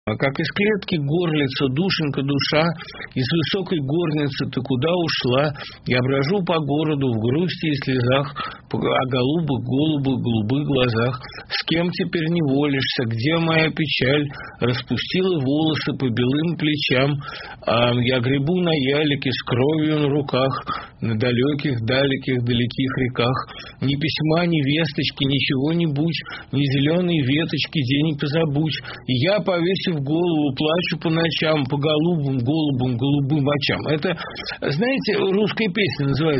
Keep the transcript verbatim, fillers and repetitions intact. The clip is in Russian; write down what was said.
А как из клетки горлица, душенька, душа, из высокой горницы ты куда ушла? Я брожу по городу в грусти и слезах, о голубых, голубых, голубых глазах. С кем теперь не волишься? Где моя печаль? Распустила волосы по белым плечам. А я гребу на ялике с кровью на руках, на далеких, далеких, далеких реках. Ни письма, ни весточки, ничего-нибудь, ни зеленой веточки, день не позабудь. И я, повесив голову, плачу по ночам, по голубым, голубым, голубым очам. Это, знаете, русская песня называется